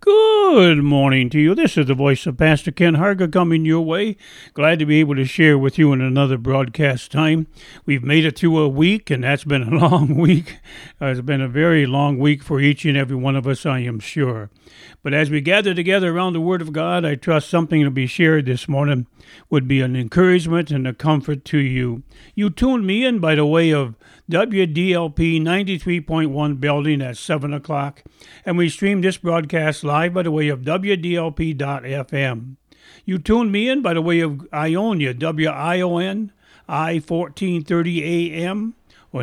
Good morning to you. This is the voice of Pastor Ken Harger coming your way. Glad to be able to share with you in another broadcast time. We've made it through a week, and that's been a long week. It's been a very long week for each and every one of us, I am sure. But as we gather together around the Word of God, I trust something to be shared this morning would be an encouragement and a comfort to you. You tuned me in by the way of WDLP 93.1 building at 7 o'clock, and we stream this broadcast live by the way of WDLP.FM. You tuned me in by the way of Ionia, WION, I-1430 AM, or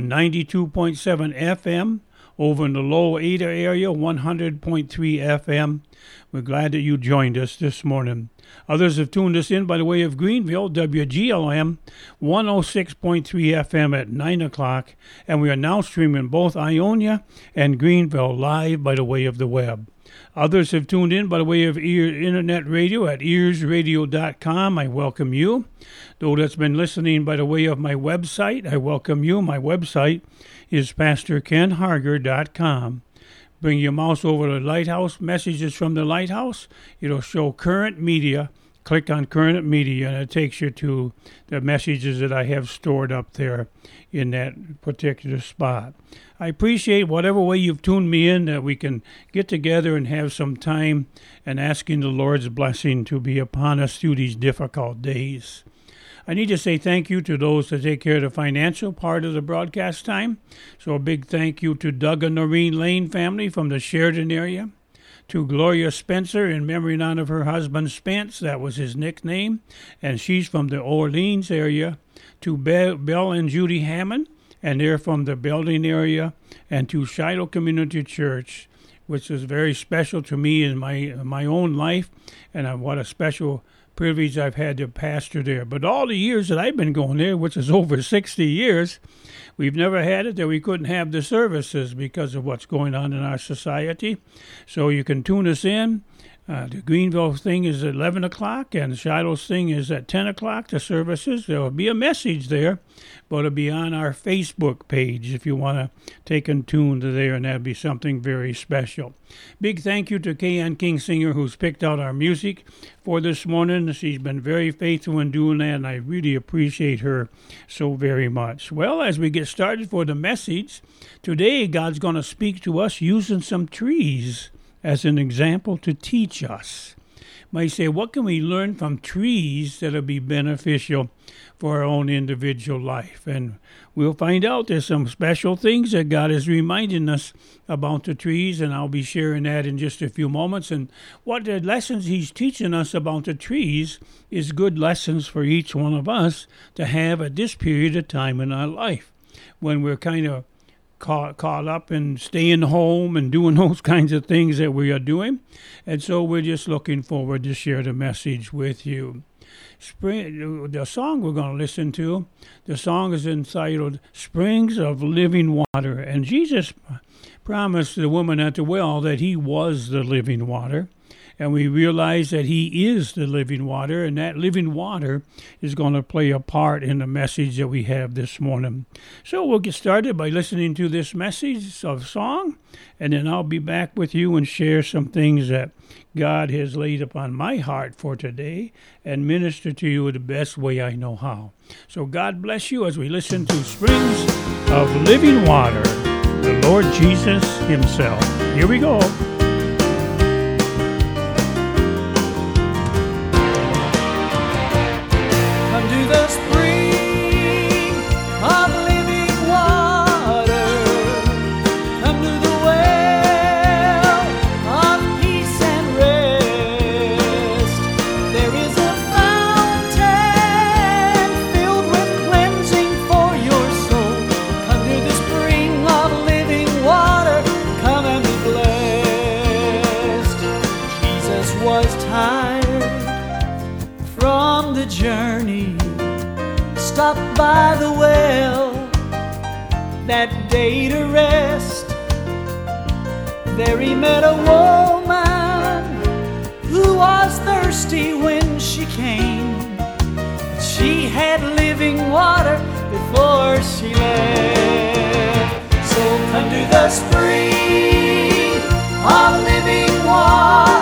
92.7 FM, over in the Low Ada area, 100.3 FM. We're glad that you joined us this morning. Others have tuned us in by the way of Greenville, WGLM, 106.3 FM at 9 o'clock, and we are now streaming both Ionia and Greenville live by the way of the web. Others have tuned in by the way of internet radio at earsradio.com. I welcome you. Those that's been listening by the way of my website, I welcome you. My website is PastorKenHarger.com. Bring your mouse over to Lighthouse, Messages from the Lighthouse. It'll show current media. Click on current media, and it takes you to the messages that I have stored up there in that particular spot. I appreciate whatever way you've tuned me in, that we can get together and have some time and asking the Lord's blessing to be upon us through these difficult days. I need to say thank you to those that take care of the financial part of the broadcast time. So a big thank you to Doug and Noreen Lane family from the Sheridan area, to Gloria Spencer in memory and honor of her husband Spence, that was his nickname, and she's from the Orleans area, to Bill and Judy Hammond, and they're from the Belding area, and to Shiloh Community Church, which is very special to me in my own life, and what a special privilege I've had to pastor there. But all the years that I've been going there, which is over 60 years, we've never had it that we couldn't have the services because of what's going on in our society. So you can tune us in. The Greenville thing is at 11 o'clock, and Shiloh's thing is at 10 o'clock, the services. There will be a message there, but it'll be on our Facebook page if you want to take and tune to there, and that'd be something very special. Big thank you to Kay-Ann Kingsinger, who's picked out our music for this morning. She's been very faithful in doing that, and I really appreciate her so very much. Well, as we get started for the message, today God's going to speak to us using some trees as an example to teach us. Might say, what can we learn from trees that'll be beneficial for our own individual life? And we'll find out there's some special things that God is reminding us about the trees, and I'll be sharing that in just a few moments. And what the lessons he's teaching us about the trees is good lessons for each one of us to have at this period of time in our life, when we're kind of caught up in staying home and doing those kinds of things that we are doing. And so we're just looking forward to share the message with you. The song we're going to listen to, the song is entitled Springs of Living Water. And Jesus promised the woman at the well that he was the living water. And we realize that he is the living water, and that living water is going to play a part in the message that we have this morning. So we'll get started by listening to this message of song, and then I'll be back with you and share some things that God has laid upon my heart for today and minister to you the best way I know how. So God bless you as we listen to Springs of Living Water, the Lord Jesus himself. Here we go. Stopped by the well that day to rest. There he met a woman who was thirsty when she came. She had living water before she left. So come to the spring of living water.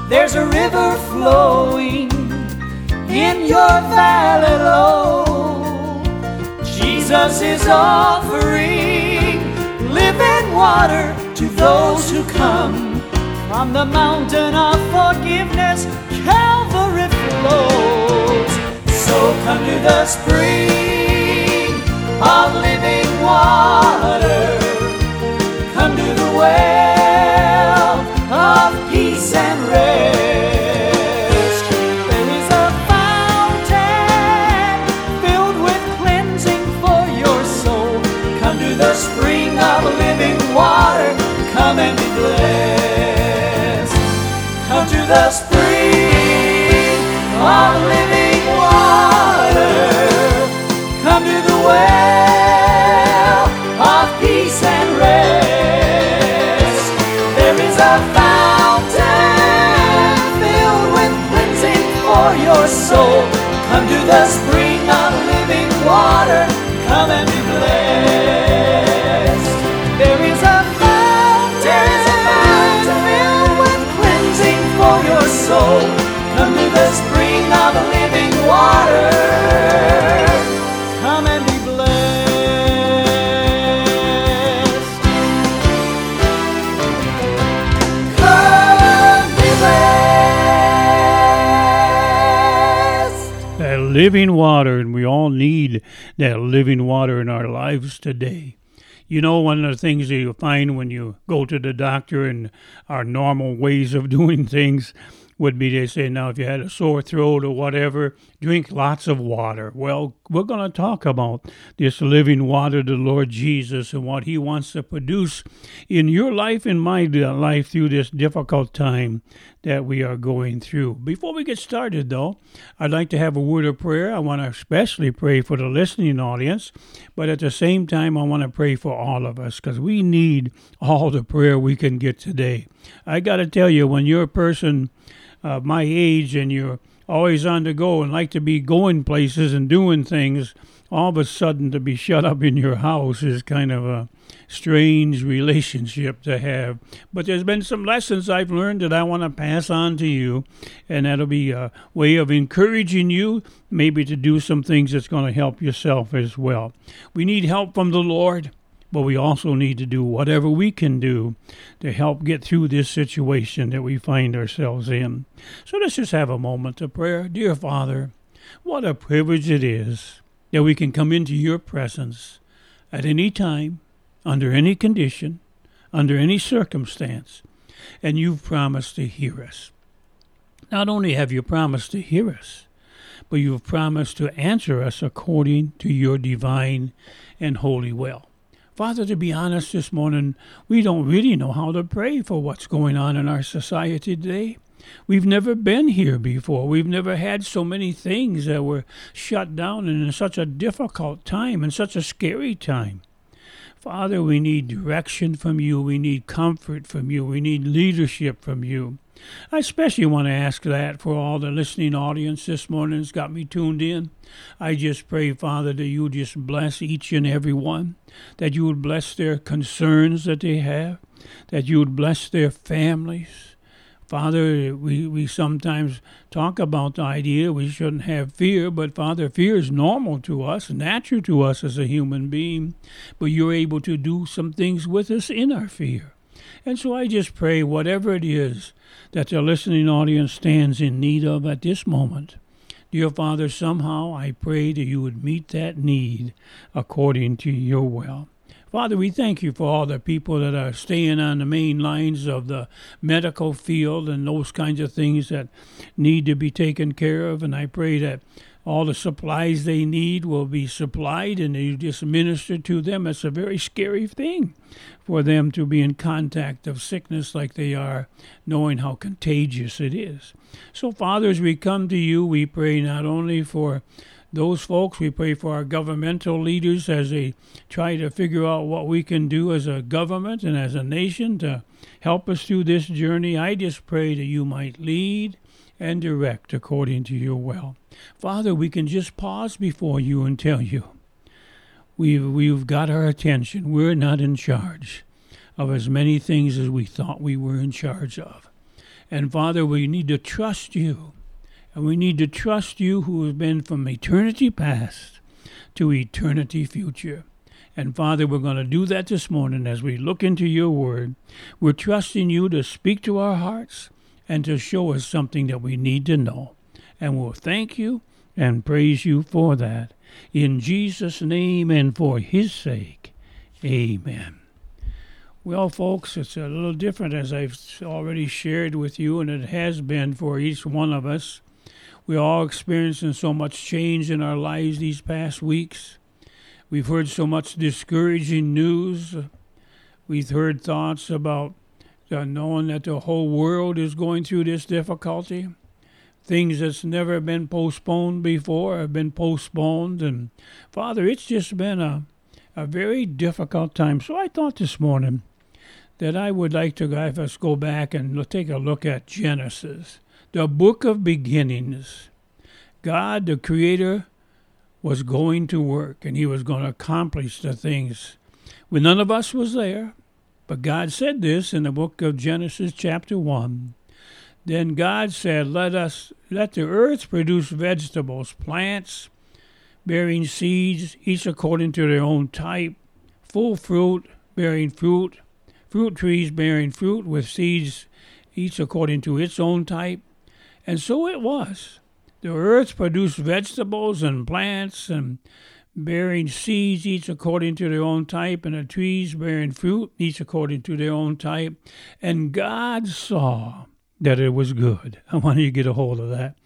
There's a river flowing in your valley low. Jesus is offering living water to those who come. From the mountain of forgiveness, Calvary flows. So come to the spring of living water. Come to the well of peace and rest. There is a fountain filled with cleansing for your soul. Come to the spring of living water. Come and be blessed. Come to the spring of living water. Come to the well of peace and rest. There is a fountain filled with cleansing for your soul. Come to the spring of living water. Come and be blessed. There is a fountain filled with cleansing for your soul. Come to the spring of living water. Come and be blessed. Come be blessed. That living water, and we all need that living water in our lives today. You know, one of the things that you find when you go to the doctor and our normal ways of doing things would be they say, now, if you had a sore throat or whatever, drink lots of water. Well, we're going to talk about this living water, the Lord Jesus, and what he wants to produce in your life and my life through this difficult time that we are going through. Before we get started, though, I'd like to have a word of prayer. I want to especially pray for the listening audience, but at the same time, I want to pray for all of us because we need all the prayer we can get today. I got to tell you, when you're a person my age and you're always on the go and like to be going places and doing things, all of a sudden to be shut up in your house is kind of a strange relationship to have. But there's been some lessons I've learned that I want to pass on to you, and that'll be a way of encouraging you maybe to do some things that's going to help yourself as well. We need help from the Lord, but we also need to do whatever we can do to help get through this situation that we find ourselves in. So let's just have a moment of prayer. Dear Father, what a privilege it is that we can come into your presence at any time, under any condition, under any circumstance, and you've promised to hear us. Not only have you promised to hear us, but you've promised to answer us according to your divine and holy will. Father, to be honest this morning, we don't really know how to pray for what's going on in our society today. We've never been here before. We've never had so many things that were shut down in such a difficult time and such a scary time. Father, we need direction from you. We need comfort from you. We need leadership from you. I especially want to ask that for all the listening audience this morning that's got me tuned in. I just pray, Father, that you just bless each and every one, that you would bless their concerns that they have, that you would bless their families. Father, we sometimes talk about the idea we shouldn't have fear, but Father, fear is normal to us, natural to us as a human being, but you're able to do some things with us in our fear. And so I just pray whatever it is that the listening audience stands in need of at this moment, dear Father, somehow I pray that you would meet that need according to your will. Father, we thank you for all the people that are staying on the main lines of the medical field and those kinds of things that need to be taken care of. And I pray that all the supplies they need will be supplied and you just minister to them. It's a very scary thing for them to be in contact of sickness like they are, knowing how contagious it is. So, Father, as we come to you, we pray not only for those folks, we pray for our governmental leaders as they try to figure out what we can do as a government and as a nation to help us through this journey. I just pray that you might lead and direct according to your will. Father, we can just pause before you and tell you, we've got our attention. We're not in charge of as many things as we thought we were in charge of. And Father, we need to trust you. And we need to trust you who has been from eternity past to eternity future. And Father, we're going to do that this morning as we look into your word. We're trusting you to speak to our hearts and to show us something that we need to know. And we'll thank you and praise you for that. In Jesus' name and for his sake, amen. Well, folks, it's a little different as I've already shared with you, and it has been for each one of us. We're all experiencing so much change in our lives these past weeks. We've heard so much discouraging news. We've heard thoughts about knowing that the whole world is going through this difficulty. Things that's never been postponed before have been postponed. And, Father, it's just been a very difficult time. So I thought this morning that I would like to have us go back and take a look at Genesis, the book of beginnings. God, the Creator, was going to work, and he was going to accomplish the things when none of us was there. But God said this in the book of Genesis chapter 1. Then God said, let the earth produce vegetables, plants bearing seeds, each according to their own type, full fruit bearing fruit, fruit trees bearing fruit with seeds, each according to its own type. And so it was. The earth produced vegetables and plants and bearing seeds, each according to their own type, and the trees bearing fruit, each according to their own type. And God saw that it was good. I want you to get a hold of that.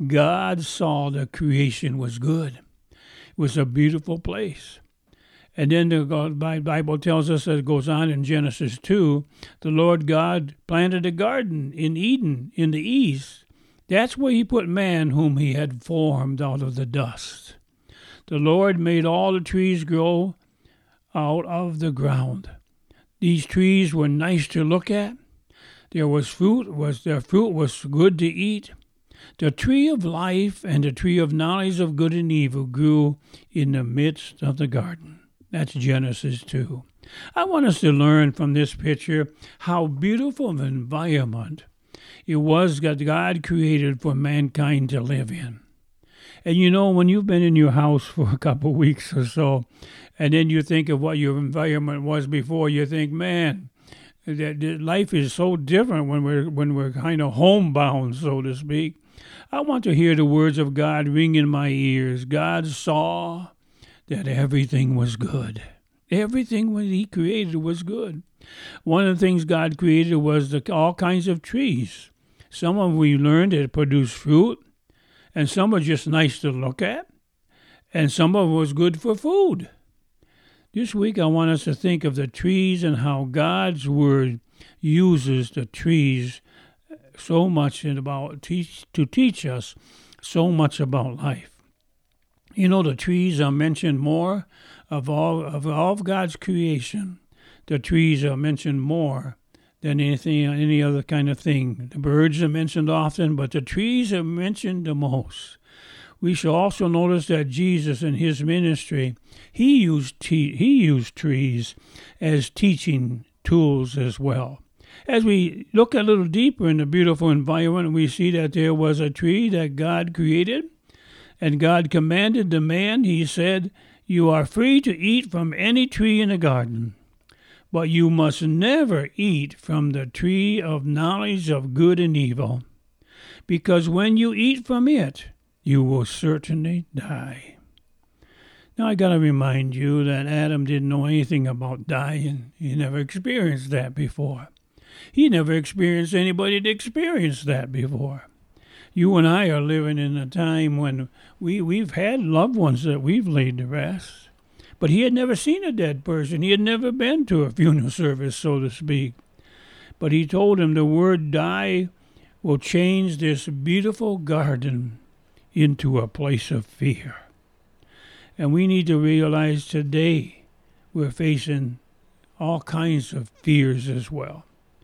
God saw the creation was good. It was a beautiful place. And then the Bible tells us, as it goes on in Genesis 2, the Lord God planted a garden in Eden in the east. That's where he put man whom he had formed out of the dust. The Lord made all the trees grow out of the ground. These trees were nice to look at. Their fruit was good to eat. The tree of life and the tree of knowledge of good and evil grew in the midst of the garden. That's Genesis 2. I want us to learn from this picture how beautiful of an environment it was that God created for mankind to live in. And you know, when you've been in your house for a couple of weeks or so, and then you think of what your environment was before, you think, man, that life is so different when we're kind of homebound, so to speak. I want to hear the words of God ring in my ears. God saw that everything was good. Everything that he created was good. One of the things God created was all kinds of trees. Some of them we learned that produce fruit, and some are just nice to look at, and some of them was good for food. This week I want us to think of the trees and how God's Word uses the trees so much to teach us so much about life. You know, the trees are mentioned more of all of God's creation. The trees are mentioned more than any other kind of thing. The birds are mentioned often, but the trees are mentioned the most. We shall also notice that Jesus in his ministry, he used trees as teaching tools as well. As we look a little deeper in the beautiful environment, we see that there was a tree that God created, and God commanded the man, he said, "You are free to eat from any tree in the garden, but you must never eat from the tree of knowledge of good and evil, because when you eat from it, you will certainly die." Now I got to remind you that Adam didn't know anything about dying. He never experienced that before. He never experienced anybody to experience that before. You and I are living in a time when we've had loved ones that we've laid to rest. But he had never seen a dead person. He had never been to a funeral service, so to speak. But he told him the word die will change this beautiful garden into a place of fear. And we need to realize today we're facing all kinds of fears as well.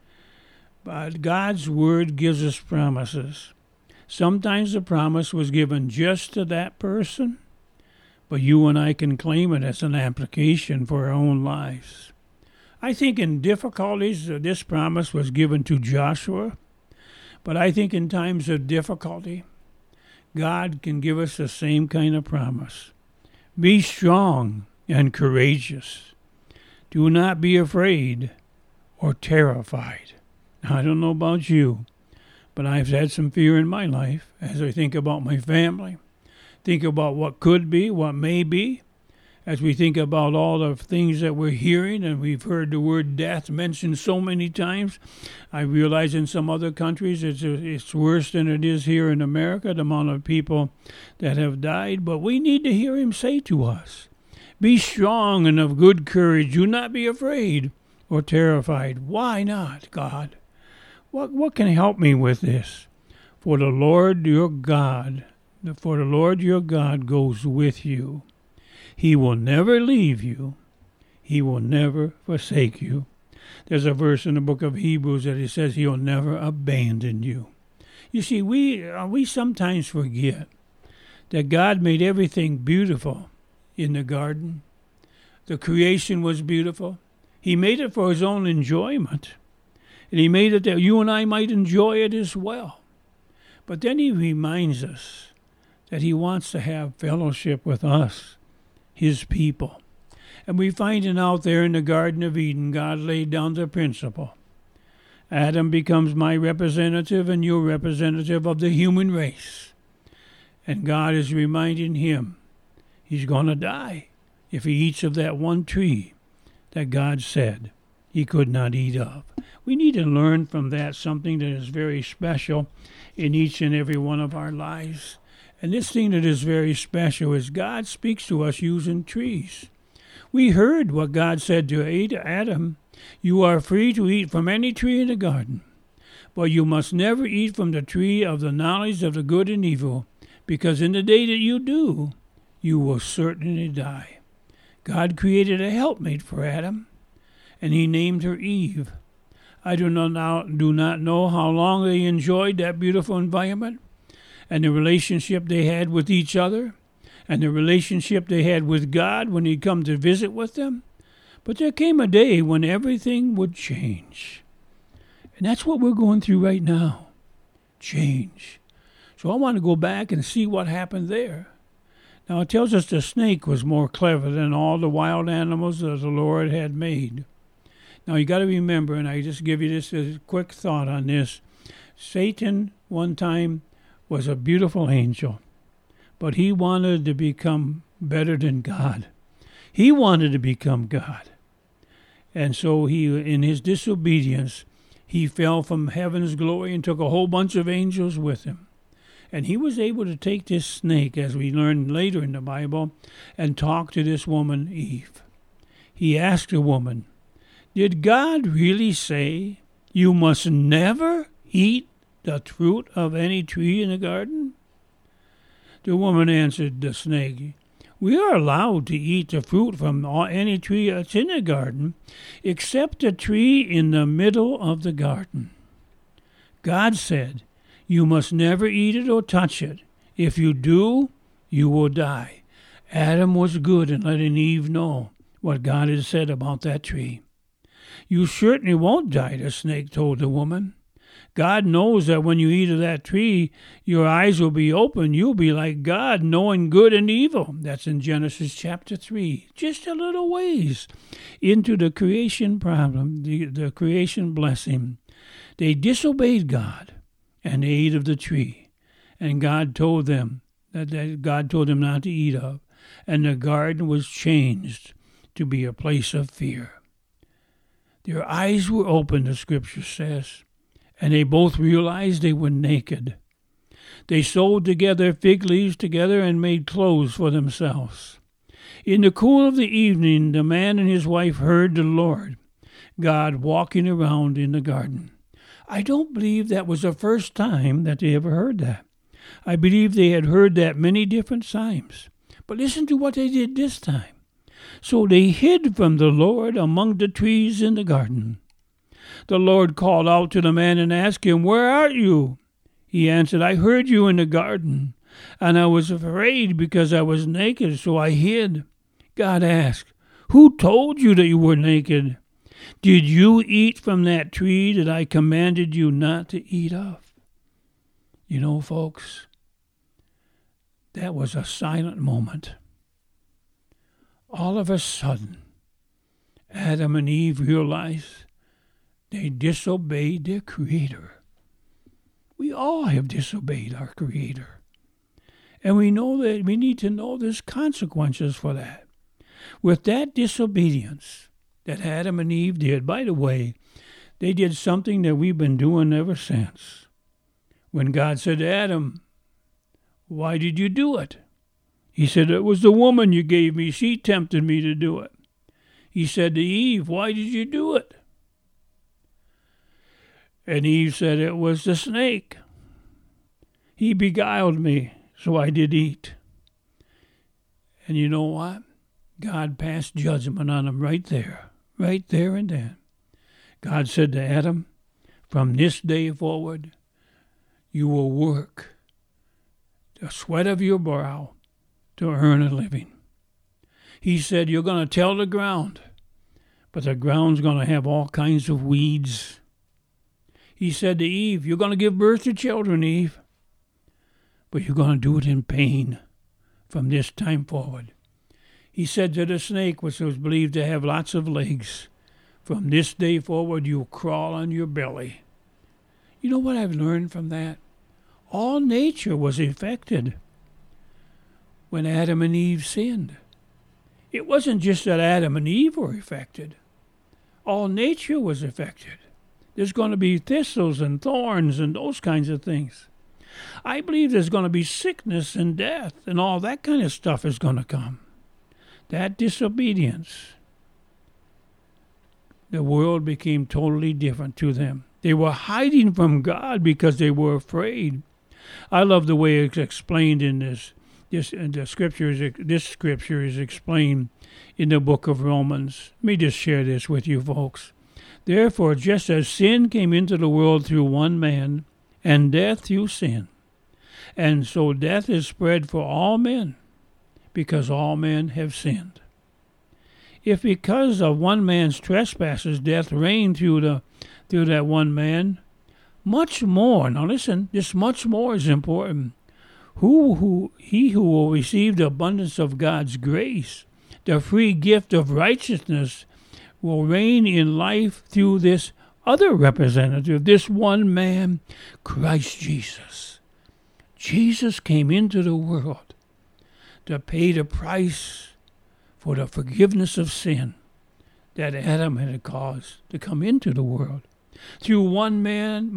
But God's Word gives us promises. Sometimes the promise was given just to that person, but you and I can claim it as an application for our own lives. I think in difficulties, this promise was given to Joshua But I think in times of difficulty, God can give us the same kind of promise. Be strong and courageous. Do not be afraid or terrified. I don't know about you, but I've had some fear in my life as I think about my family, think about what could be, what may be, as we think about all the things that we're hearing, and we've heard the word death mentioned so many times. I realize in some other countries it's worse than it is here in America, the amount of people that have died. But we need to hear him say to us, be strong and of good courage. Do not be afraid or terrified. Why not, God? What can help me with this? For the Lord your God goes with you. He will never leave you. He will never forsake you. There's a verse in the book of Hebrews that it says he'll never abandon you. You see, we sometimes forget that God made everything beautiful in the garden. The creation was beautiful. He made it for his own enjoyment. And he made it that you and I might enjoy it as well. But then he reminds us that he wants to have fellowship with us, his people. And we find it out there in the Garden of Eden. God laid down the principle. Adam becomes my representative and your representative of the human race. And God is reminding him he's going to die if he eats of that one tree that God said he could not eat of. We need to learn from that something that is very special in each and every one of our lives. And this thing that is very special is God speaks to us using trees. We heard what God said to Adam. You are free to eat from any tree in the garden, but you must never eat from the tree of the knowledge of the good and evil, because in the day that you do, you will certainly die. God created a helpmate for Adam, and he named her Eve. I do not know how long they enjoyed that beautiful environment, and the relationship they had with each other, and the relationship they had with God when he'd come to visit with them. But there came a day when everything would change. And that's what we're going through right now. Change. So I want to go back and see what happened there. Now it tells us the snake was more clever than all the wild animals that the Lord had made. Now you got to remember, and I just give you this as a quick thought on this. Satan one time was a beautiful angel, but he wanted to become better than God. He wanted to become God. And so he, in his disobedience, he fell from heaven's glory and took a whole bunch of angels with him. And he was able to take this snake, as we learn later in the Bible, and talk to this woman, Eve. He asked the woman, did God really say you must never eat the fruit of any tree in the garden? The woman answered the snake, we are allowed to eat the fruit from any tree that's in the garden, except the tree in the middle of the garden. God said, you must never eat it or touch it. If you do, you will die. Adam was good in letting Eve know what God had said about that tree. You certainly won't die, the snake told the woman. God knows that when you eat of that tree, your eyes will be open. You'll be like God, knowing good and evil. That's in Genesis chapter 3. Just a little ways into the creation problem, the creation blessing. They disobeyed God, and they ate of the tree. And God told them that God told them not to eat of. And the garden was changed to be a place of fear. Their eyes were open, the scripture says, and they both realized they were naked. They sewed together fig leaves together and made clothes for themselves. In the cool of the evening, the man and his wife heard the Lord God walking around in the garden. I don't believe that was the first time that they ever heard that. I believe they had heard that many different times. But listen to what they did this time. So they hid from the Lord among the trees in the garden. The Lord called out to the man and asked him, where are you? He answered, I heard you in the garden, and I was afraid because I was naked, so I hid. God asked, who told you that you were naked? Did you eat from that tree that I commanded you not to eat of? You know, folks, that was a silent moment. All of a sudden, Adam and Eve realized they disobeyed their Creator. We all have disobeyed our Creator. And we know that we need to know there's consequences for that. With that disobedience that Adam and Eve did, by the way, they did something that we've been doing ever since. When God said to Adam, "Why did you do it?" He said, "It was the woman you gave me. She tempted me to do it." He said to Eve, "Why did you do it?" And Eve said, "It was the snake. He beguiled me, so I did eat." And you know what? God passed judgment on them right there and then. God said to Adam, "From this day forward, you will work the sweat of your brow to earn a living." He said, "You're going to till the ground, but the ground's going to have all kinds of weeds." He said to Eve, "You're going to give birth to children, Eve, but you're going to do it in pain from this time forward." He said to the snake, which was believed to have lots of legs, "From this day forward, you'll crawl on your belly." You know what I've learned from that? All nature was affected when Adam and Eve sinned. It wasn't just that Adam and Eve were affected. All nature was affected. There's going to be thistles and thorns and those kinds of things. I believe there's going to be sickness and death and all that kind of stuff is going to come. That disobedience, the world became totally different to them. They were hiding from God because they were afraid. I love the way it's explained in this scripture is explained in the book of Romans. Let me just share this with you folks. "Therefore, just as sin came into the world through one man, and death through sin, and so death is spread for all men, because all men have sinned. If because of one man's trespasses death reigned through that one man, much more," now listen, this much more is important, he who will receive the abundance of God's grace, the free gift of righteousness, will reign in life through this other representative, this one man, Christ Jesus. Jesus came into the world to pay the price for the forgiveness of sin that Adam had caused to come into the world. Through one man,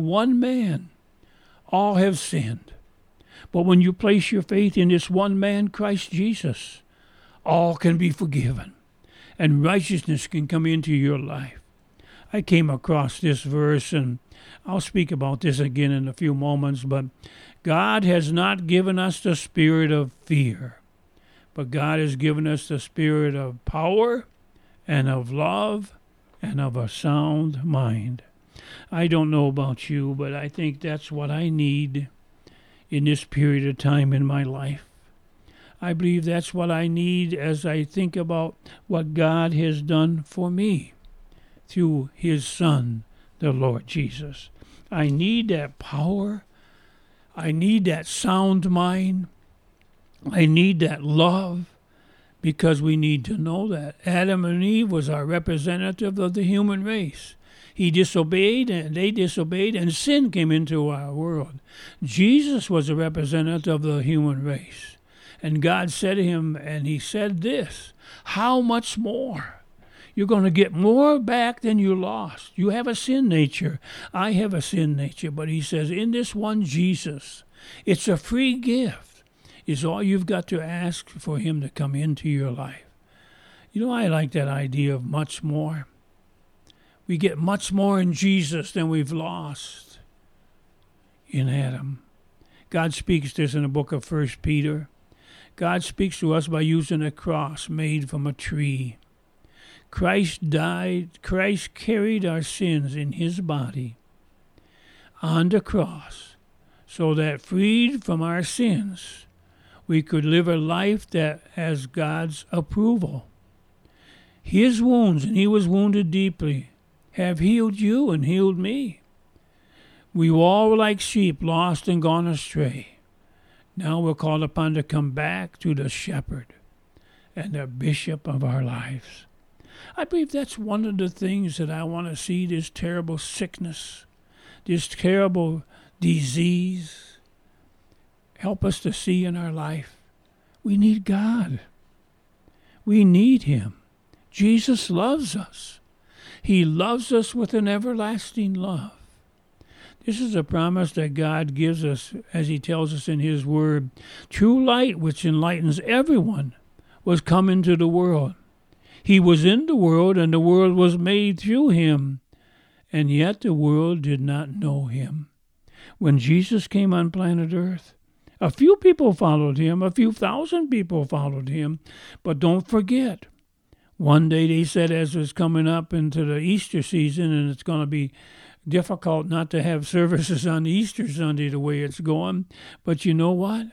all have sinned. But when you place your faith in this one man, Christ Jesus, all can be forgiven, and righteousness can come into your life. I came across this verse, and I'll speak about this again in a few moments, but God has not given us the spirit of fear, but God has given us the spirit of power and of love and of a sound mind. I don't know about you, but I think that's what I need in this period of time in my life. I believe that's what I need as I think about what God has done for me through his Son, the Lord Jesus. I need that power. I need that sound mind. I need that love, because we need to know that Adam and Eve was our representative of the human race. He disobeyed, and they disobeyed, and sin came into our world. Jesus was a representative of the human race. And God said to him, and he said this, "How much more? You're going to get more back than you lost. You have a sin nature. I have a sin nature." But he says, in this one Jesus, it's a free gift. It's all you've got to ask for him to come into your life. You know, I like that idea of much more. We get much more in Jesus than we've lost in Adam. God speaks this in the book of 1 Peter. God speaks to us by using a cross made from a tree. Christ died, Christ carried our sins in his body on the cross, so that freed from our sins, we could live a life that has God's approval. His wounds, and he was wounded deeply, have healed you and healed me. We all were like sheep, lost and gone astray. Now we're called upon to come back to the shepherd and the bishop of our lives. I believe that's one of the things that I want to see, this terrible sickness, this terrible disease. Help us to see in our life. We need God. We need Him. Jesus loves us. He loves us with an everlasting love. This is a promise that God gives us, as He tells us in His Word. True light, which enlightens everyone, was come into the world. He was in the world, and the world was made through Him, and yet the world did not know Him. When Jesus came on planet Earth, a few people followed Him, a few thousand people followed Him, but don't forget, one day they said, as it was coming up into the Easter season, and it's going to be difficult not to have services on Easter Sunday the way it's going, but you know what?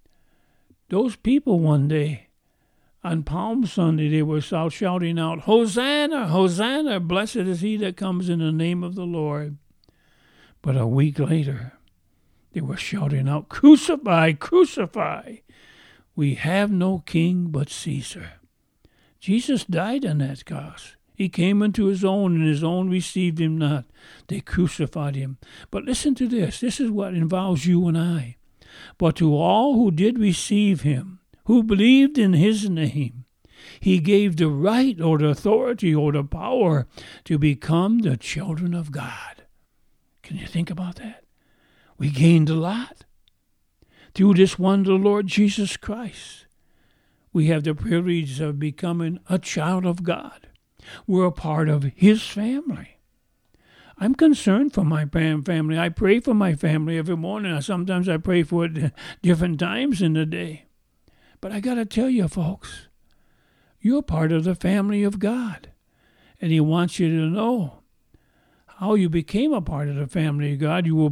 Those people one day, on Palm Sunday, they were shouting out, Hosanna, Hosanna, blessed is he that comes in the name of the Lord. But a week later, they were shouting out, Crucify, crucify. We have no king but Caesar. Jesus died on that cross. He came unto his own, and his own received him not. They crucified him. But listen to this. This is what involves you and I. But to all who did receive him, who believed in his name, he gave the right or the authority or the power to become the children of God. Can you think about that? We gained a lot. Through this one, the Lord Jesus Christ, we have the privilege of becoming a child of God. We're a part of his family. I'm concerned for my family. I pray for my family every morning. Sometimes I pray for it at different times in the day. But I got to tell you, folks, you're part of the family of God. And he wants you to know how you became a part of the family of God. You were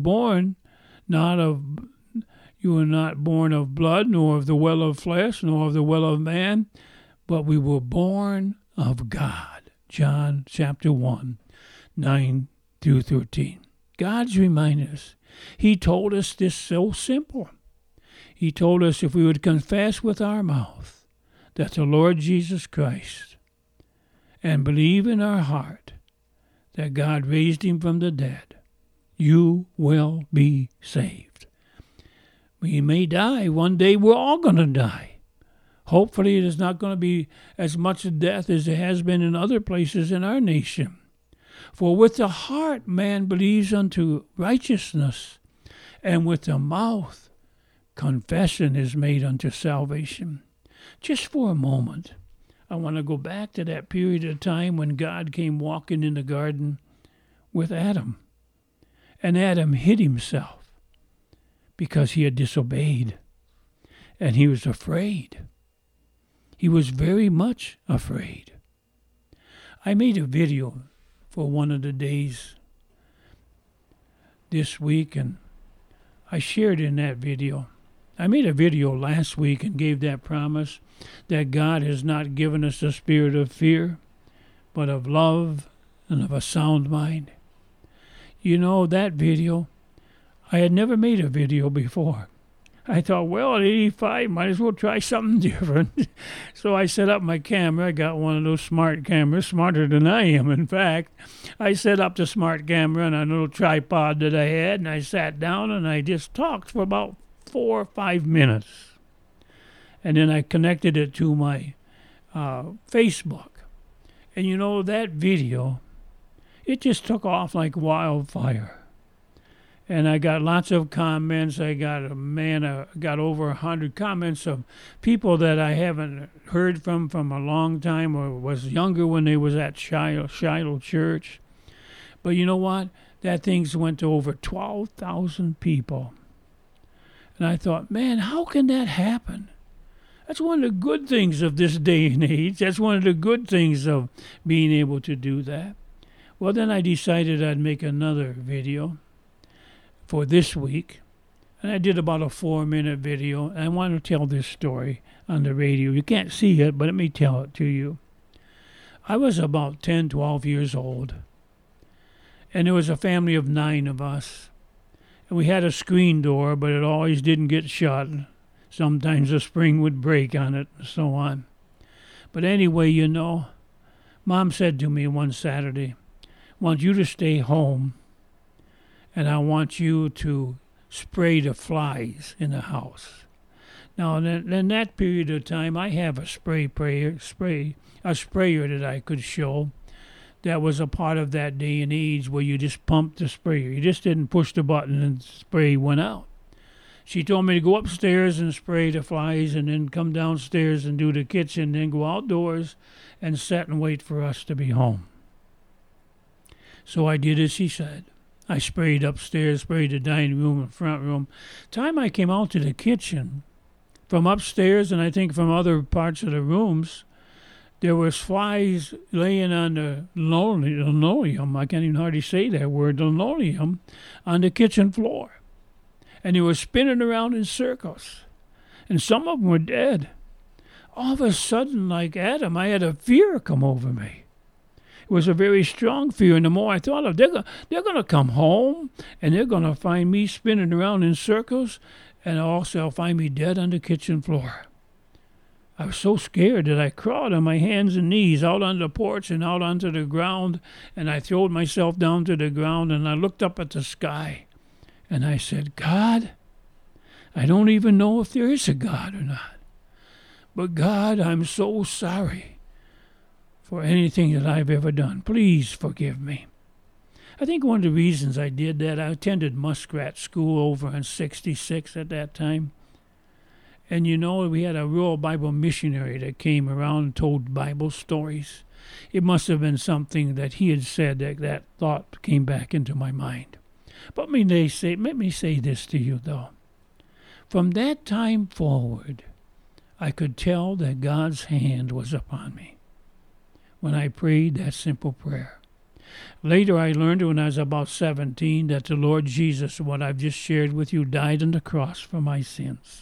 not born of blood, nor of the well of flesh, nor of the will of man, but we were born of God. John chapter 1, 9 through 13. God's reminded us. He told us this so simple. He told us if we would confess with our mouth that the Lord Jesus Christ and believe in our heart that God raised him from the dead, you will be saved. We may die. One day we're all going to die. Hopefully it is not going to be as much death as it has been in other places in our nation. For with the heart man believes unto righteousness, and with the mouth confession is made unto salvation. Just for a moment, I want to go back to that period of time when God came walking in the garden with Adam. And Adam hid himself because he had disobeyed. And he was afraid. He was very much afraid. I made a video for one of the days this week, and I shared in that video. I made a video last week and gave that promise that God has not given us the spirit of fear, but of love and of a sound mind. You know, that video, I had never made a video before. I thought, well, at 85, might as well try something different. So I set up my camera. I got one of those smart cameras, smarter than I am, in fact. I set up the smart camera on a little tripod that I had, and I sat down and I just talked for about 4 or 5 minutes. And then I connected it to my Facebook. And you know, that video, it just took off like wildfire. And I got lots of comments. I got over 100 comments of people that I haven't heard from a long time, or was younger when they was at Shiloh Church. But you know what? That thing's went to over 12,000 people. And I thought, man, how can that happen? That's one of the good things of this day and age. That's one of the good things of being able to do that. Well, then I decided I'd make another video for this week. And I did about a 4-minute video. And I want to tell this story on the radio. You can't see it, but let me tell it to you. I was about 10, 12 years old. And there was a family of 9 of us. And we had a screen door, but it always didn't get shut. Sometimes the spring would break on it and so on. But anyway, Mom said to me one Saturday, I want you to stay home, and I want you to spray the flies in the house. Now, in that period of time, I have a sprayer that I could show that was a part of that day and age where you just pumped the sprayer. You just didn't push the button and spray went out. She told me to go upstairs and spray the flies and then come downstairs and do the kitchen, then go outdoors and sit and wait for us to be home. So I did as she said. I sprayed upstairs, sprayed the dining room and front room. Time I came out to the kitchen, from upstairs and I think from other parts of the rooms, there was flies laying on the linoleum. I can't even hardly say that word, linoleum, on the kitchen floor. And they were spinning around in circles. And some of them were dead. All of a sudden, like Adam, I had a fear come over me. It was a very strong fear, and the more I thought of it, they're going to come home, and they're going to find me spinning around in circles, and also I'll find me dead on the kitchen floor. I was so scared that I crawled on my hands and knees out on the porch and out onto the ground, and I throwed myself down to the ground, and I looked up at the sky, and I said, God, I don't even know if there is a God or not, but God, I'm so sorry for anything that I've ever done. Please forgive me. I think one of the reasons I did that, I attended Muskrat School over on 66 at that time. And we had a rural Bible missionary that came around and told Bible stories. It must have been something that he had said that thought came back into my mind. But let me say this to you, though. From that time forward, I could tell that God's hand was upon me when I prayed that simple prayer. Later, I learned when I was about 17 that the Lord Jesus, what I've just shared with you, died on the cross for my sins.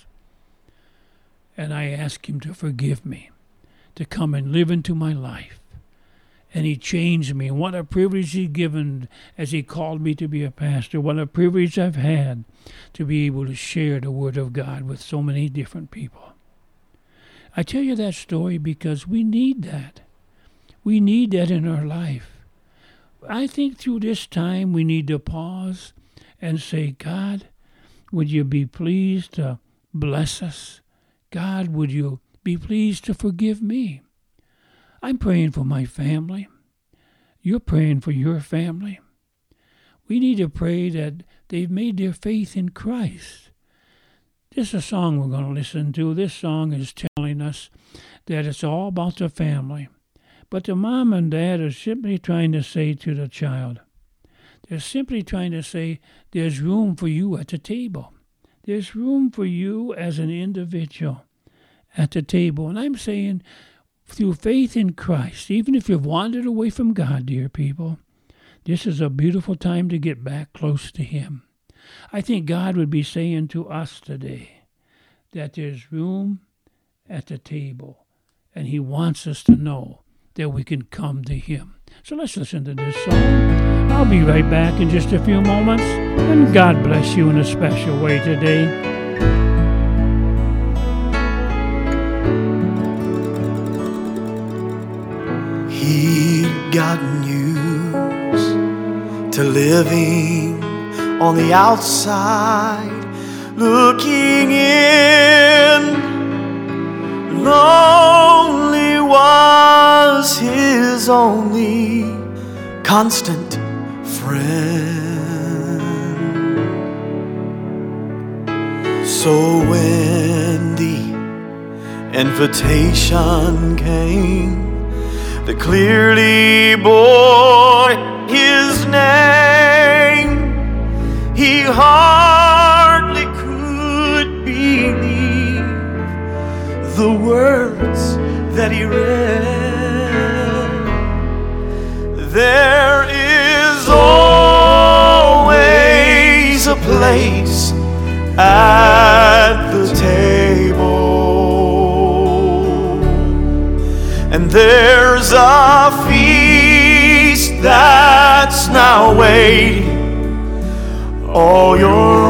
And I asked him to forgive me, to come and live into my life. And he changed me. And what a privilege he's given as he called me to be a pastor. What a privilege I've had to be able to share the Word of God with so many different people. I tell you that story because we need that. We need that in our life. I think through this time we need to pause and say, God, would you be pleased to bless us? God, would you be pleased to forgive me? I'm praying for my family. You're praying for your family. We need to pray that they've made their faith in Christ. This is a song we're going to listen to. This song is telling us that it's all about the family. But the mom and dad are simply trying to say to the child, they're simply trying to say, there's room for you at the table. There's room for you as an individual at the table. And I'm saying, through faith in Christ, even if you've wandered away from God, dear people, this is a beautiful time to get back close to Him. I think God would be saying to us today that there's room at the table, and He wants us to know that we can come to Him. So let's listen to this song. I'll be right back in just a few moments, and God bless you in a special way today. He'd gotten used to living on the outside, looking in. Lonely was his only constant friend. So when the invitation came, that clearly bore his name, he hardly could believe the words that he read. There is always a place at the table, and there's a feast that's now waiting all your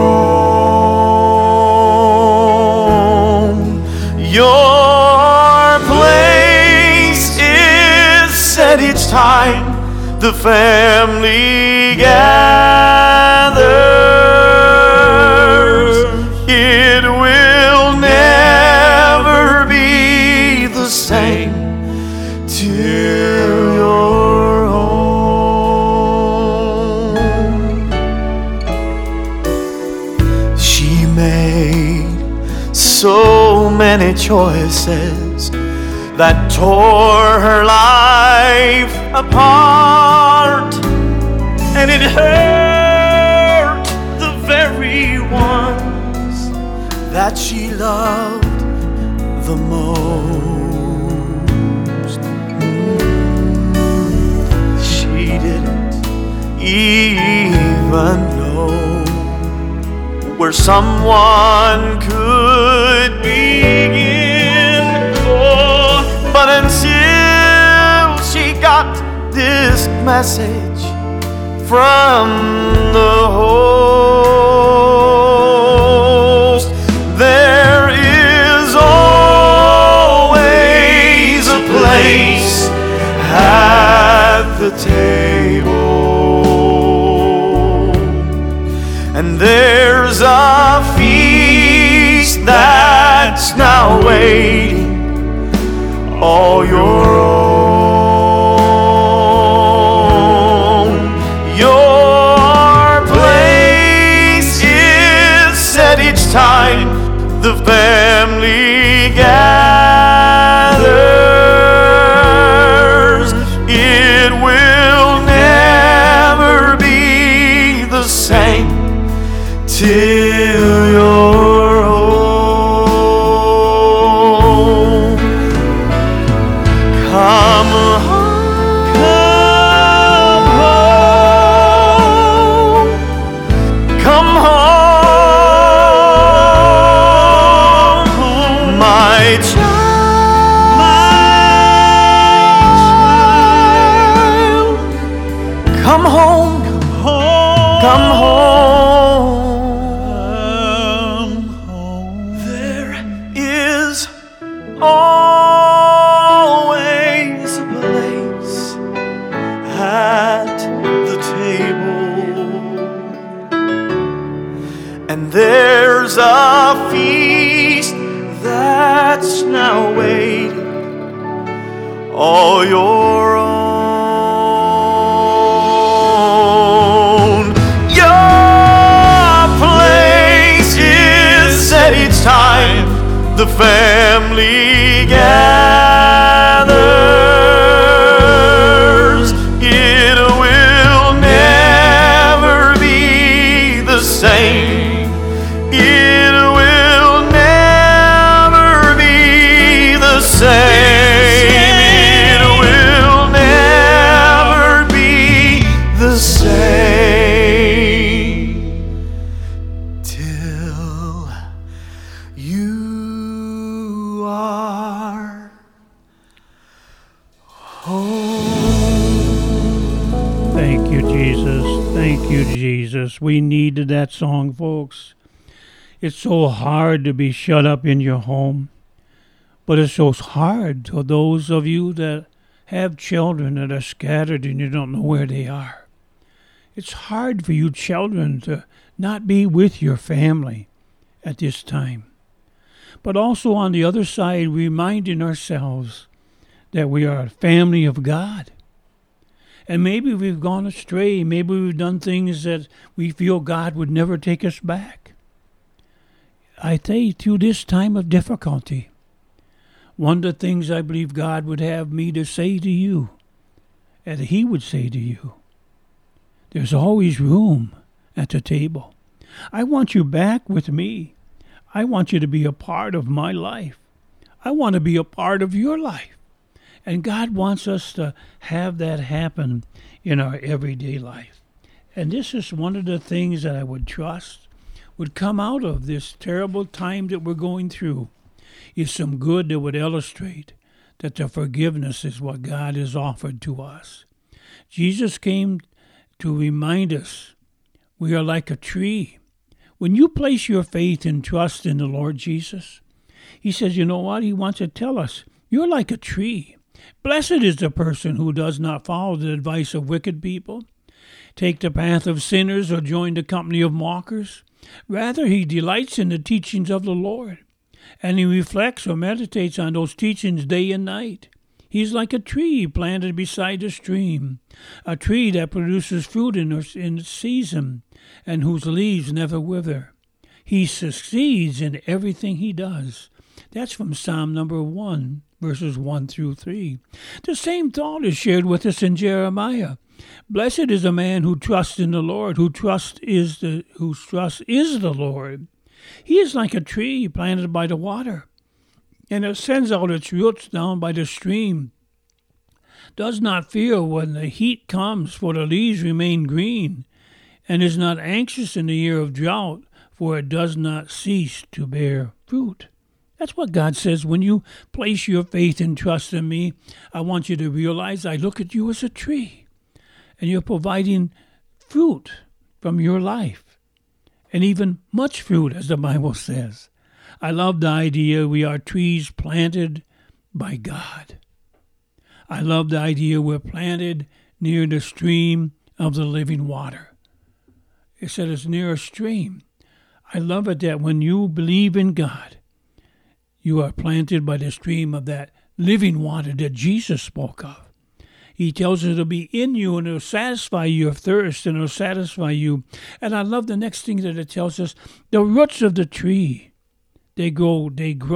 own. Your place is set each time the family gathers. It will never be the same till you're home. She made so many choices that tore her life apart, and it hurt the very ones that she loved the most. She didn't even know where someone could begin. Oh, but until she got this message from the host, there is always a place at the table, and there's a feast that's now waiting, all your own. Your place is set each time the family gathers. It will never be the same till you're home. Come home, come home, come home, my child, come home, come home. There is always a place at the table, and there's a feast that's now waiting, all your own. Your place is set each time the family gathers. It will never be the same. It will never be the same. It will never be the same till you are home. Thank you, Jesus. Thank you, Jesus. We needed that song, folks. It's so hard to be shut up in your home, but it's so hard to those of you that have children that are scattered and you don't know where they are. It's hard for you children to not be with your family at this time. But also on the other side, reminding ourselves that we are a family of God. And maybe we've gone astray. Maybe we've done things that we feel God would never take us back. I say through this time of difficulty, one of the things I believe God would have me to say to you, and He would say to you, there's always room at the table. I want you back with me. I want you to be a part of my life. I want to be a part of your life. And God wants us to have that happen in our everyday life. And this is one of the things that I would trust would come out of this terrible time that we're going through, is some good that would illustrate that the forgiveness is what God has offered to us. Jesus came to remind us We are like a tree. When you place your faith and trust in the Lord Jesus, he says, you know what? He wants to tell us, you're like a tree. Blessed is the person who does not follow the advice of wicked people, take the path of sinners, or join the company of mockers. Rather, he delights in the teachings of the Lord, and he reflects or meditates on those teachings day and night. He's like a tree planted beside a stream, a tree that produces fruit in its season, and whose leaves never wither. He succeeds in everything he does. That's from Psalm number 1, verses 1 through 3. The same thought is shared with us in Jeremiah. Blessed is a man who trusts in the Lord, whose trust is the Lord. He is like a tree planted by the water, and it sends out its roots down by the stream. Does not fear when the heat comes, for the leaves remain green, and is not anxious in the year of drought, for it does not cease to bear fruit. That's what God says. When you place your faith and trust in me, I want you to realize I look at you as a tree, and you're providing fruit from your life, and even much fruit, as the Bible says. I love the idea we are trees planted by God. I love the idea we're planted near the stream of the living water. It said it's near a stream. I love it that when you believe in God, you are planted by the stream of that living water that Jesus spoke of. He tells us to be in you, and it'll satisfy your thirst, and it'll satisfy you. And I love the next thing that it tells us, the roots of the tree. They grow,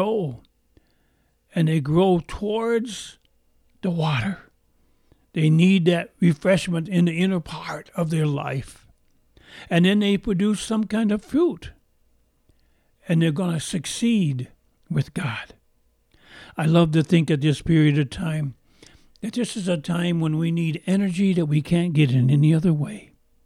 and they grow towards the water. They need that refreshment in the inner part of their life. And then they produce some kind of fruit, and they're going to succeed with God. I love to think at this period of time that this is a time when we need energy that we can't get in any other way.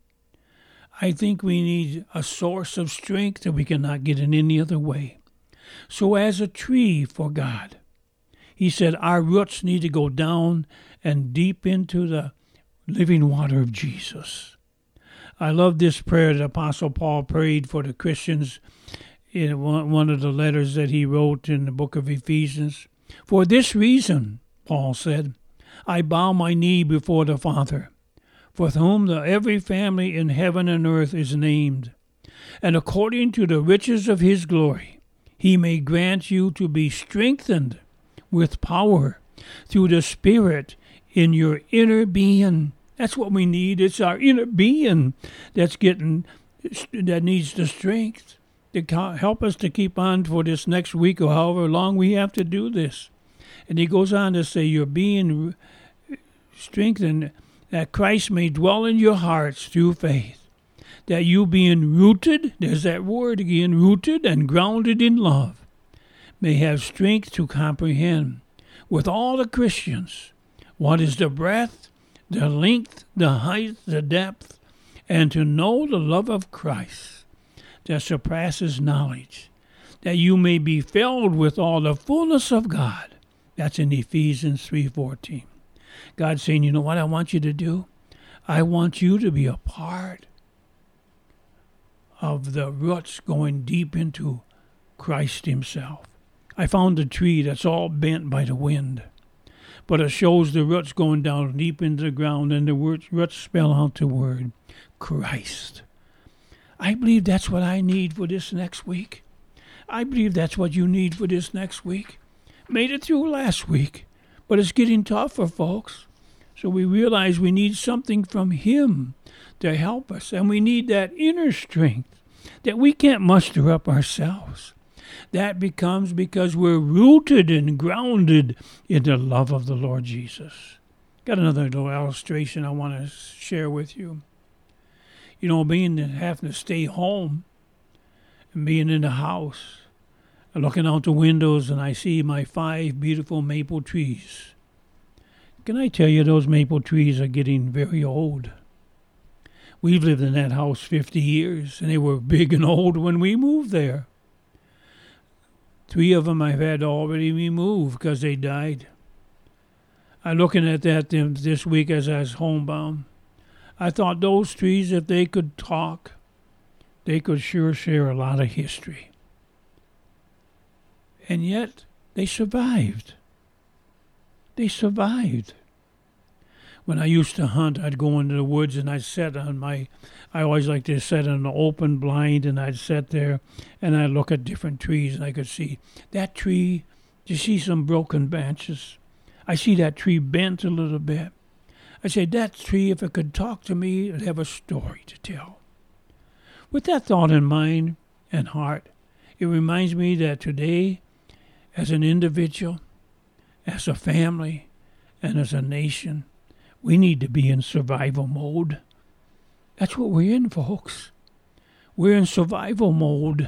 I think we need a source of strength that we cannot get in any other way. So as a tree for God, he said our roots need to go down and deep into the living water of Jesus. I love this prayer that Apostle Paul prayed for the Christians in one of the letters that he wrote in the book of Ephesians. For this reason, Paul said, I bow my knee before the Father, for whom every family in heaven and earth is named, and according to the riches of his glory, he may grant you to be strengthened with power through the Spirit in your inner being. That's what we need. It's our inner being that needs the strength to help us to keep on for this next week or however long we have to do this. And he goes on to say, you're being strengthened, that Christ may dwell in your hearts through faith, that you being rooted, there's that word again, rooted and grounded in love, may have strength to comprehend with all the Christians what is the breadth, the length, the height, the depth, and to know the love of Christ that surpasses knowledge, that you may be filled with all the fullness of God. That's in Ephesians 3:14. God's saying, you know what I want you to do? I want you to be a part of the roots going deep into Christ himself. I found a tree that's all bent by the wind, but it shows the roots going down deep into the ground, and the roots spell out the word Christ. I believe that's what I need for this next week. I believe that's what you need for this next week. Made it through last week, but it's getting tougher, folks. So we realize we need something from him to help us, and we need that inner strength that we can't muster up ourselves. That becomes because we're rooted and grounded in the love of the Lord Jesus. Got another little illustration I want to share with you. You know, having to stay home and being in the house, and looking out the windows, and I see my 5 beautiful maple trees. Can I tell you, those maple trees are getting very old. We've lived in that house 50 years, and they were big and old when we moved there. 3 of them I've had already removed because they died. I'm looking at that this week as I was homebound. I thought those trees, if they could talk, they could sure share a lot of history. And yet, they survived. They survived. When I used to hunt, I'd go into the woods and I always like to sit on an open blind, and I'd sit there and I'd look at different trees, and I could see that tree. You see some broken branches. I see that tree bent a little bit. I said, that tree, if it could talk to me, it'd have a story to tell. With that thought in mind and heart, it reminds me that today, as an individual, as a family, and as a nation, we need to be in survival mode. That's what we're in, folks. We're in survival mode.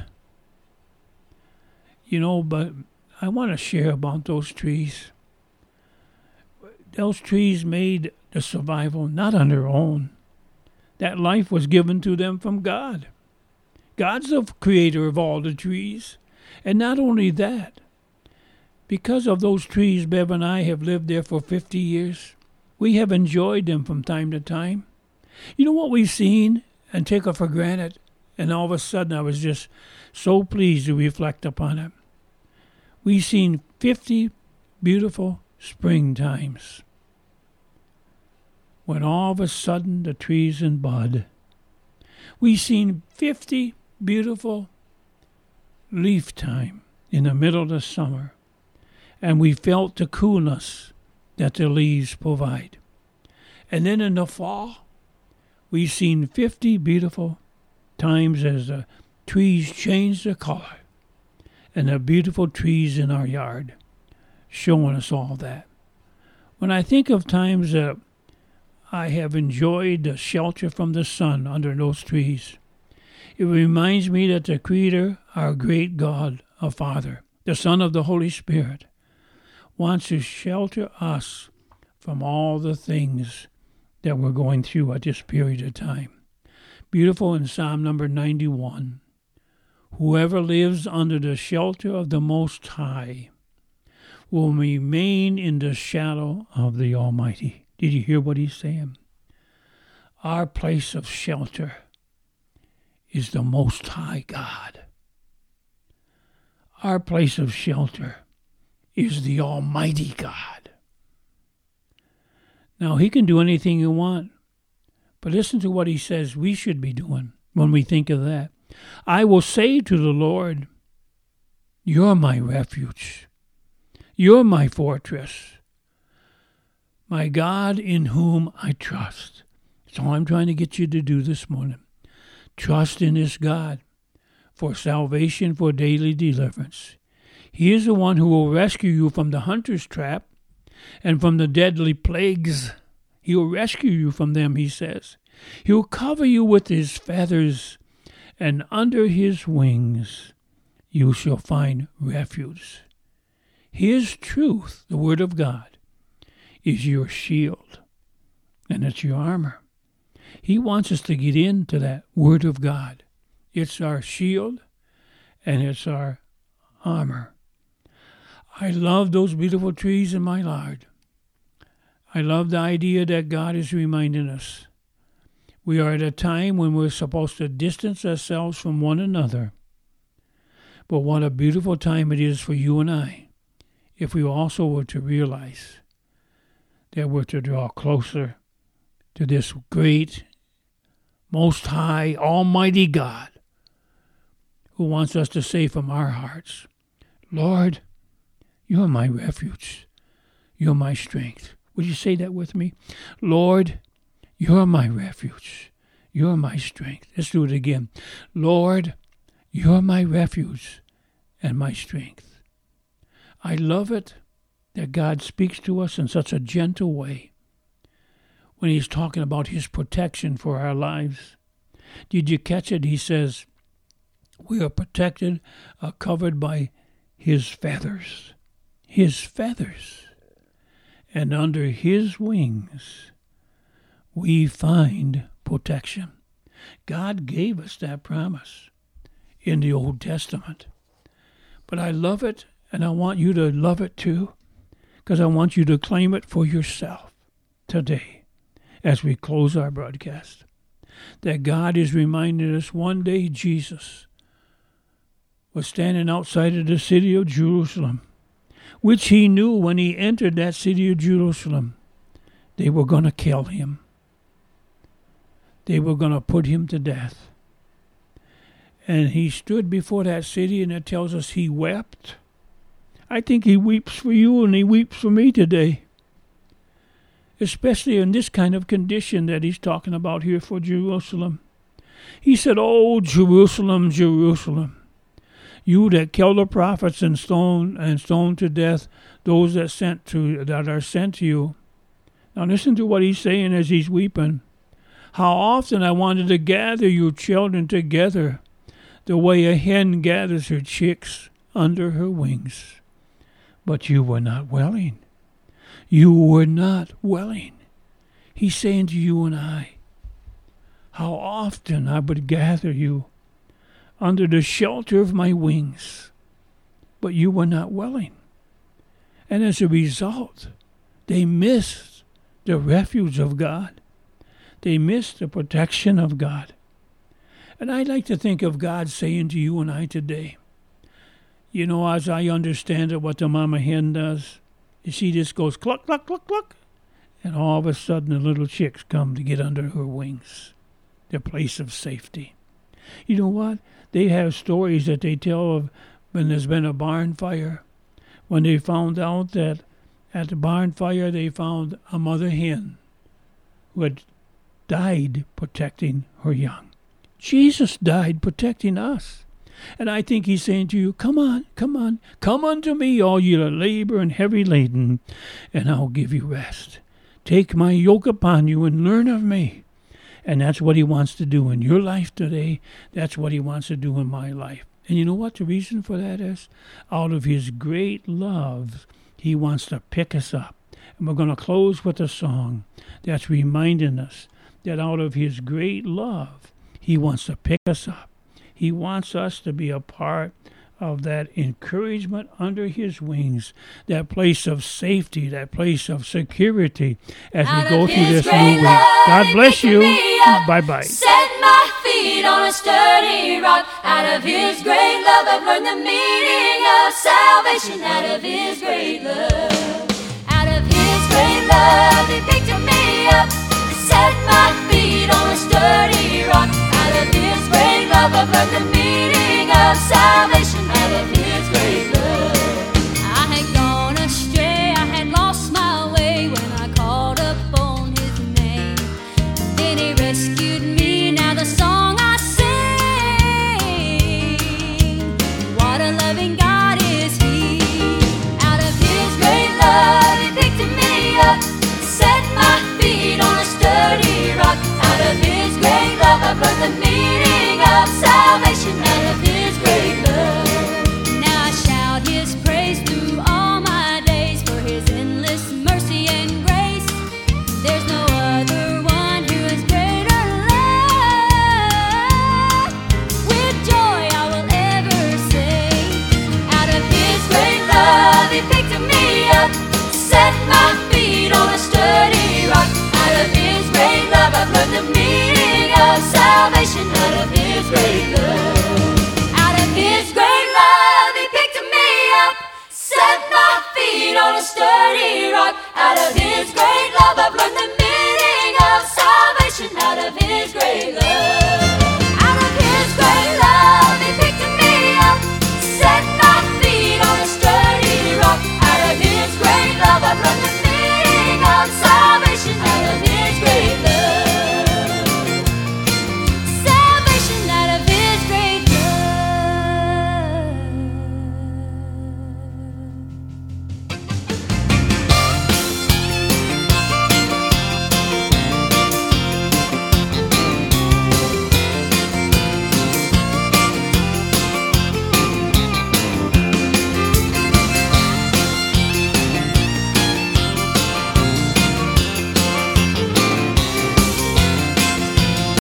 But I want to share about those trees. Those trees made the survival not on their own. That life was given to them from God. God's the creator of all the trees. And not only that, because of those trees, Bev and I have lived there for 50 years. We have enjoyed them from time to time. You know what we've seen and taken for granted? And all of a sudden I was just so pleased to reflect upon it. We've seen 50 beautiful springtimes, when all of a sudden the trees in bud. We've seen 50 beautiful leaf time in the middle of the summer, and we felt the coolness that the leaves provide. And then in the fall, we've seen 50 beautiful times as the trees change their color, and the beautiful trees in our yard showing us all that. When I think of times that I have enjoyed the shelter from the sun under those trees, it reminds me that the Creator, our great God, our Father, the Son of the Holy Spirit, wants to shelter us from all the things that we're going through at this period of time. Beautiful in Psalm number 91. Whoever lives under the shelter of the Most High will remain in the shadow of the Almighty. Did you hear what he's saying? Our place of shelter is the Most High God. Our place of shelter is the Almighty God. Now, he can do anything you want, but listen to what he says we should be doing when we think of that. I will say to the Lord, you're my refuge. You're my fortress. My God in whom I trust. That's all I'm trying to get you to do this morning. Trust in this God for salvation, for daily deliverance. He is the one who will rescue you from the hunter's trap and from the deadly plagues. He will rescue you from them, he says. He will cover you with his feathers, and under his wings you shall find refuge. His truth, the word of God, is your shield, and it's your armor. He wants us to get into that word of God. It's our shield, and it's our armor. I love those beautiful trees in my yard. I love the idea that God is reminding us. We are at a time when we're supposed to distance ourselves from one another. But what a beautiful time it is for you and I, if we also were to realize that we're to draw closer to this great, most high, almighty God, who wants us to say from our hearts, Lord, you're my refuge. You're my strength. Would you say that with me? Lord, you're my refuge. You're my strength. Let's do it again. Lord, you're my refuge and my strength. I love it that God speaks to us in such a gentle way when he's talking about his protection for our lives. Did you catch it? He says, we are protected, covered by his feathers. His feathers. And under his wings, we find protection. God gave us that promise in the Old Testament. But I love it, and I want you to love it too, because I want you to claim it for yourself today as we close our broadcast. that God is reminding us one day Jesus was standing outside of the city of Jerusalem, which he knew when he entered that city of Jerusalem, they were going to kill him. They were going to put him to death. And he stood before that city, and it tells us he wept. I think he weeps for you and he weeps for me today, especially in this kind of condition that he's talking about here for Jerusalem. He said, "Oh, Jerusalem, Jerusalem, you that kill the prophets and stone to death those that are sent to you." Now listen to what he's saying as he's weeping. "How often I wanted to gather you children together, the way a hen gathers her chicks under her wings. But you were not willing. You were not willing." He's saying to you and I, how often I would gather you under the shelter of my wings, but you were not willing. And as a result, they missed the refuge of God. They missed the protection of God. And I like to think of God saying to you and I today, you know, as I understand it, what the mama hen does, she just goes cluck, cluck, cluck, cluck, and all of a sudden the little chicks come to get under her wings, their place of safety. You know what? They have stories that they tell of when there's been a barn fire, when they found out that at the barn fire they found a mother hen who had died protecting her young. Jesus died protecting us. And I think he's saying to you, come unto me, all ye that labor and heavy laden, and I'll give you rest. Take my yoke upon you and learn of me. And that's what he wants to do in your life today. That's what he wants to do in my life. And you know what the reason for that is? Out of his great love, he wants to pick us up. And we're going to close with a song that's reminding us that out of his great love, he wants to pick us up. He wants us to be a part of that encouragement under his wings, that place of safety, that place of security as we go through this new week. God bless you. Bye-bye. Set my feet on a sturdy rock. Out of his great love, I've learned the meaning of salvation. Out of his great love. Out of his great love, he picked me up. Set my feet on a sturdy rock. Out of his great love, I've learned the meaning of salvation. Out of his great love. I had gone astray, I had lost my way when I called upon his name. Then he rescued me, now the song I sing. What a loving God is he. Out of his great love, he picked me up. Set my feet on a sturdy rock. Out of his great love, I've learned the meaning of salvation. Out of his great love. Now I shout his praise through all my days for his endless mercy and grace. There's no other one who is greater love. With joy I will ever sing. Out of his great love, he picked me up. Set my feet on a sturdy rock. Out of his great love, I've learned the meaning of salvation. Out of his great love. Out of his great love, he picked me up. Set my feet on a sturdy rock. Out of his